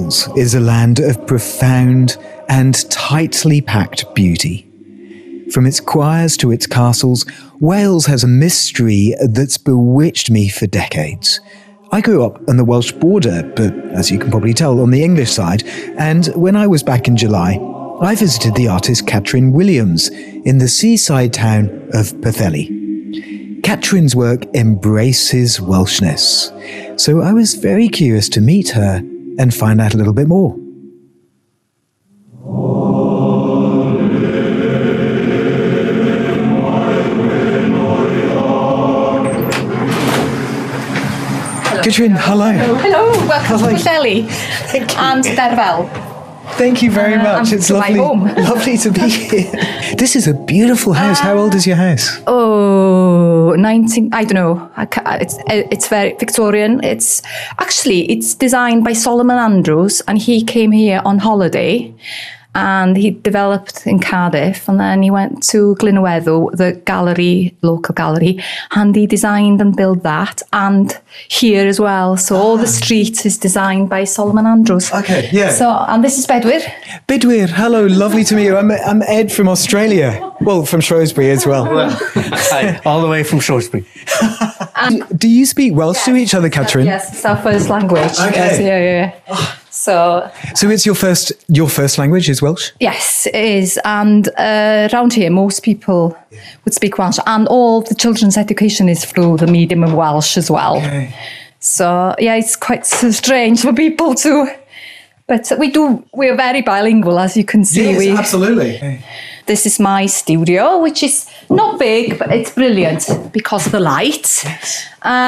Wales is a land of profound and tightly packed beauty. From its choirs to its castles, Wales has a mystery that's bewitched me for decades. I grew up on the Welsh border, but as you can probably tell, on the English side, and when I was back in July, I visited the artist Catrin Williams in the seaside town of Pwllheli. Catrin's work embraces Welshness, so I was very curious to meet her and find out a little bit more. Catrin, hello. Hello, welcome to Pwllheli and Derfel. Thank you very much. It's lovely to be here. This is a beautiful house. How old is your house? Oh, 19, I don't know. It's very Victorian. It's designed by Solomon Andrews, and he came here on holiday. And he developed in Cardiff, and then he went to Glynweddw, the local gallery, and he designed and built that, and here as well. So all the street is designed by Solomon Andrews. Okay, yeah. So, and this is Bedwyr. Bedwyr, hello, lovely to meet you. I'm Ed from Australia. Well, from Shrewsbury as well. Hi, all the way from Shrewsbury. Do you speak Welsh to each other, Catrin? Yes, it's our first language. Okay. Yes, yeah. So it's your first language is Welsh? Yes, it is. And around here, most people would speak Welsh. And all the children's education is through the medium of Welsh as well. Okay. So, yeah, it's quite strange for people to... But we're very bilingual, as you can see. Yes, absolutely. This is my studio, which is not big, but it's brilliant because of the light. Yes.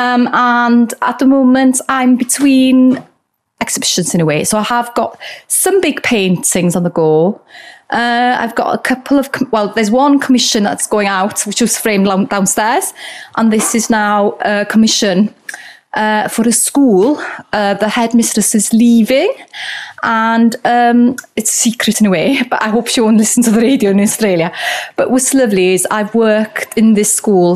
And at the moment, I'm between exhibitions in a way. So I have got some big paintings on the go. I've got a couple of, there's one commission that's going out, which was framed downstairs. And this is now a commission for a school. The headmistress is leaving, and it's a secret in a way, but I hope she won't listen to the radio in Australia. But what's lovely is I've worked in this school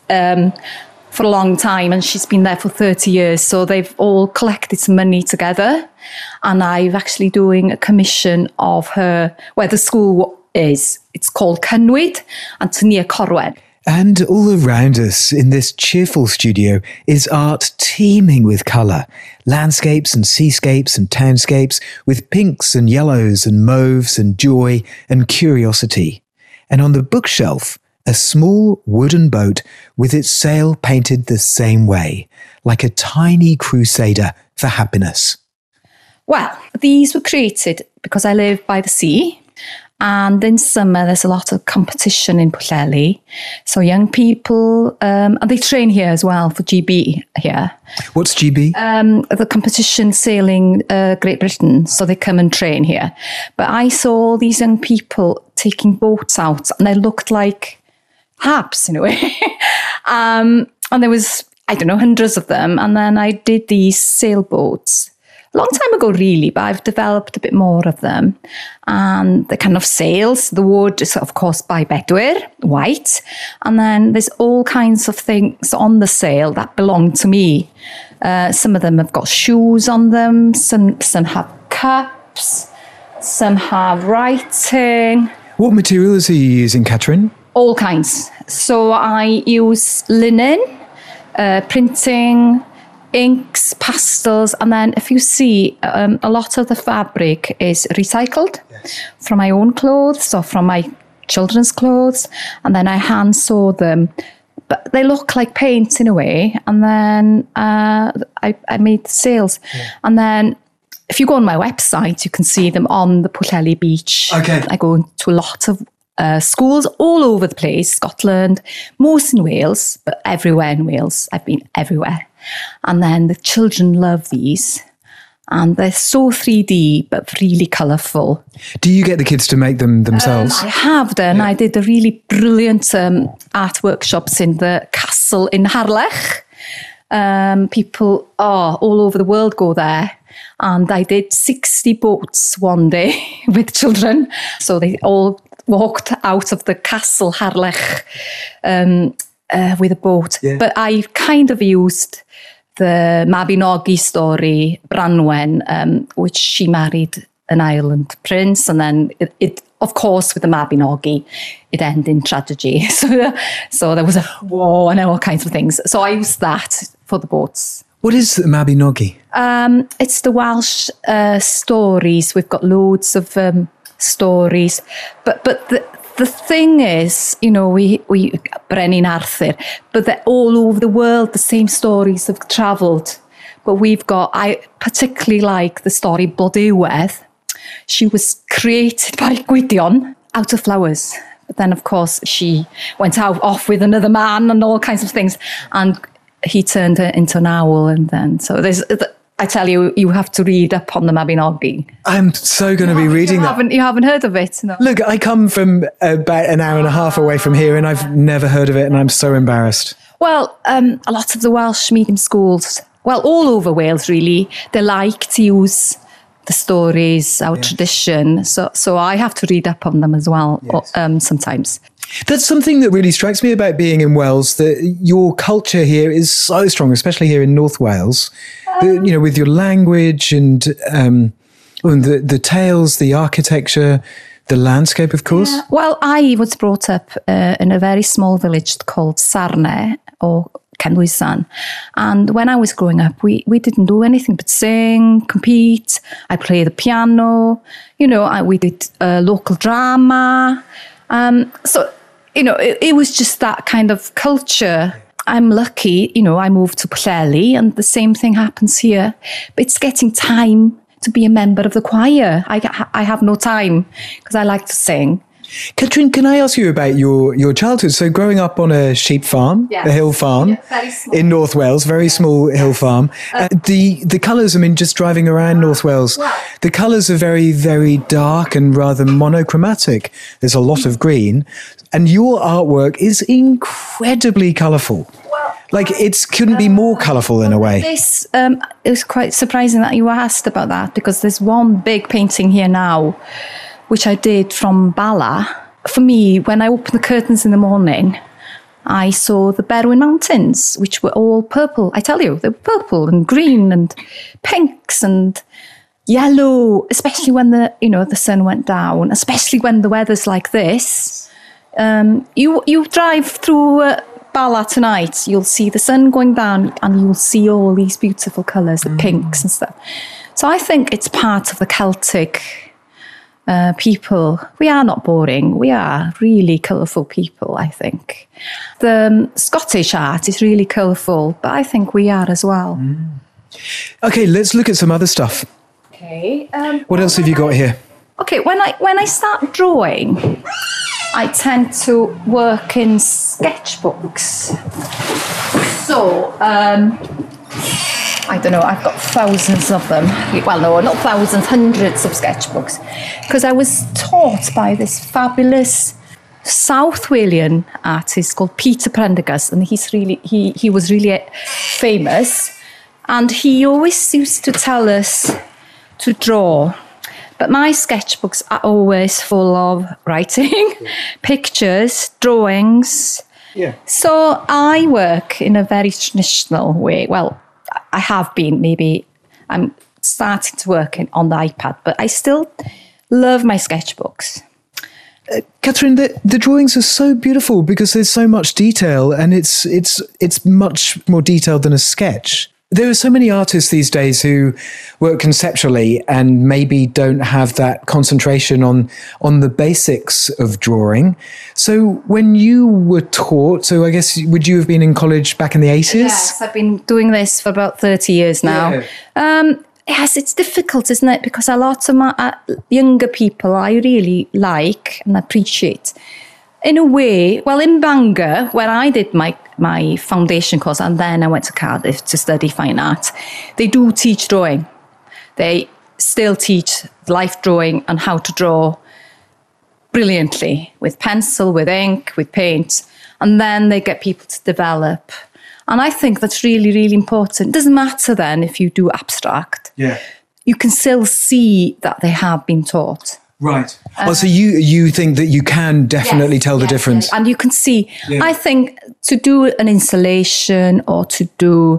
for a long time, and she's been there for 30 years. So they've all collected some money together, and I'm actually doing a commission of her where the school is. It's called Cynwyd, and it's near Corwen. And all around us in this cheerful studio is art teeming with colour. Landscapes and seascapes and townscapes with pinks and yellows and mauves and joy and curiosity. And on the bookshelf, a small wooden boat with its sail painted the same way, like a tiny crusader for happiness. Well, these were created because I live by the sea. And in summer, there's a lot of competition in Pwllheli. So young people, and they train here as well for GB here. What's GB? The competition sailing Great Britain. So they come and train here. But I saw these young people taking boats out, and they looked like harps in a way. And there was, I don't know, hundreds of them. And then I did these sailboats. A long time ago, really, but I've developed a bit more of them. And the kind of sails, the wood is, of course, by Bedwyr, white. And then there's all kinds of things on the sail that belong to me. Some of them have got shoes on them. Some have cups. Some have writing. What materials are you using, Catrin? All kinds. So I use linen, printing, inks, pastels, and then if you see, a lot of the fabric is recycled from my own clothes or from my children's clothes, and then I hand sew them. But they look like paint in a way, and then I made sails. Yeah. And then if you go on my website, you can see them on the Pwllheli beach. Okay. I go to a lot of schools all over the place, Scotland, most in Wales, but everywhere in Wales. I've been everywhere. And then the children love these. And they're so 3D, but really colourful. Do you get the kids to make them themselves? I have done. Yeah. I did a really brilliant art workshops in the castle in Harlech. People all over the world go there. And I did 60 boats one day with children. So they all walked out of the castle Harlech with a boat. Yeah. But I kind of used the Mabinogi story, Branwen, which she married an Ireland prince, and then it of course, with the Mabinogi, it ended in tragedy. So there was a war and all kinds of things. So I used that for the boats. What is the Mabinogi? It's the Welsh stories. We've got loads of stories, but the thing is, we Brenin Arthur, but they're all over the world. The same stories have travelled, but I particularly like the story Blodeuwedd. She was created by Gwydion out of flowers. But then, of course, she went off with another man and all kinds of things. And he turned her into an owl. And then, so I tell you, you have to read up on the Mabinogi. I'm so going to be reading that. You haven't heard of it? No. Look, I come from about an hour and a half away from here, and I've never heard of it, and I'm so embarrassed. Well, a lot of the Welsh medium schools, all over Wales, really, they like to use the stories, our tradition. So I have to read up on them as well, sometimes. That's something that really strikes me about being in Wales, that your culture here is so strong, especially here in North Wales, with your language and the tales, the architecture, the landscape, of course. Yeah. Well, I was brought up in a very small village called Sarne, or Cenwysan. And when I was growing up, we didn't do anything but sing, compete. I played the piano. We did local drama. It was just that kind of culture. I'm lucky, I moved to Pwllheli, and the same thing happens here. But it's getting time to be a member of the choir. I have no time because I like to sing. Catrin, can I ask you about your childhood? So growing up on a sheep farm, a hill farm in North Wales, very small hill farm. The colours, just driving around North Wales, the colours are very, very dark and rather monochromatic. There's a lot of green. And your artwork is incredibly colourful. It couldn't be more colourful in a way. This it was quite surprising that you asked about that, because there's one big painting here now, which I did from Bala. For me, when I opened the curtains in the morning, I saw the Berwyn Mountains, which were all purple. I tell you, they were purple and green and pinks and yellow, especially when the sun went down, especially when the weather's like this. You drive through Bala tonight, you'll see the sun going down and you'll see all these beautiful colours, the pinks and stuff. So I think it's part of the Celtic people. We are not boring. We are really colourful people, I think. The Scottish art is really colourful, but I think we are as well. Okay, let's look at some other stuff. Okay. What else have you got here? Okay, when I start drawing, I tend to work in sketchbooks. So, I don't know, I've got thousands of them. Well, no, not thousands, hundreds of sketchbooks. Because I was taught by this fabulous South Walian artist called Peter Prendergast, and he was really famous. And he always used to tell us to draw. But my sketchbooks are always full of writing, pictures, drawings. Yeah. So I work in a very traditional way. Well, I have been, maybe I'm starting to work on the iPad, but I still love my sketchbooks. Catrin, the drawings are so beautiful because there's so much detail, and it's much more detailed than a sketch. There are so many artists these days who work conceptually and maybe don't have that concentration on the basics of drawing. So when you were taught, so I guess, would you have been in college back in the 80s? Yes, I've been doing this for about 30 years now. Yeah. Yes, it's difficult, isn't it? Because a lot of my younger people I really like and appreciate. In a way, well, in Bangor, where I did my foundation course, and then I went to Cardiff to study fine art, they do teach drawing. They still teach life drawing and how to draw brilliantly with pencil, with ink, with paint. And then they get people to develop. And I think that's really, really important. It doesn't matter then if you do abstract. Yeah. You can still see that they have been taught. Right. So you think that you can definitely tell the difference? Yes. And you can see, I think to do an installation or to do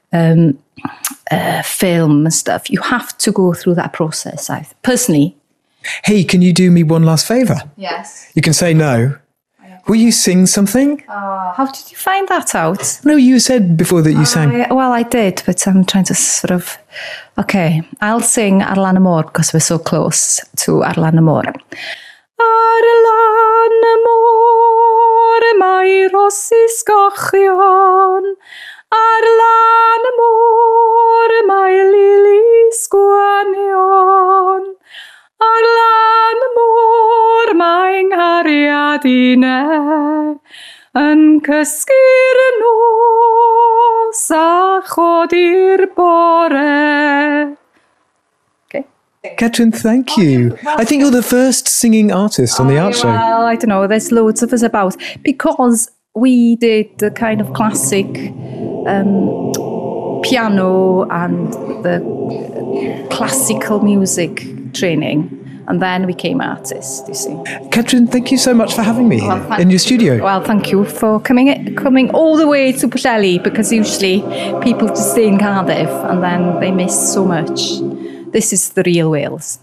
film and stuff, you have to go through that process. Personally. Hey, can you do me one last favour? Yes. You can say no. Will you sing something? How did you find that out? No, you said before that you sang. Well, I did, but I'm trying to sort of... Okay, I'll sing Ar Lan y Môr because we're so close to Ar Lan y Môr. Ar lan y môr y mae rosys gochion. Ar lan y môr y mae lilis gwanion. Ar lan y môr mae nghariad une yn cysgu'r nos a chodi'r bore. Okay. Katrin, thank you. I think you're the first singing artist on the Art Show. Well, I don't know. There's loads of us about because we did the kind of classic piano and the classical music training, and then we became artists, you see. Katrin, thank you so much for having me in your studio. Well, thank you for coming all the way to Pwllheli, because usually people just stay in Cardiff and then they miss so much. This is the real Wales.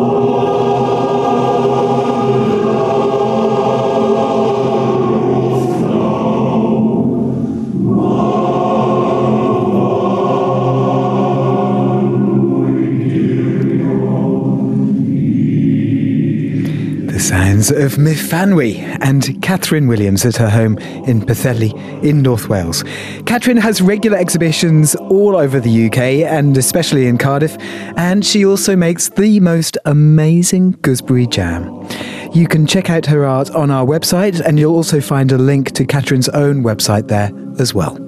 Sounds of Myfanwy and Katrin Williams at her home in Pwllheli in North Wales. Katrin has regular exhibitions all over the UK and especially in Cardiff, and she also makes the most amazing gooseberry jam. You can check out her art on our website, and you'll also find a link to Katrin's own website there as well.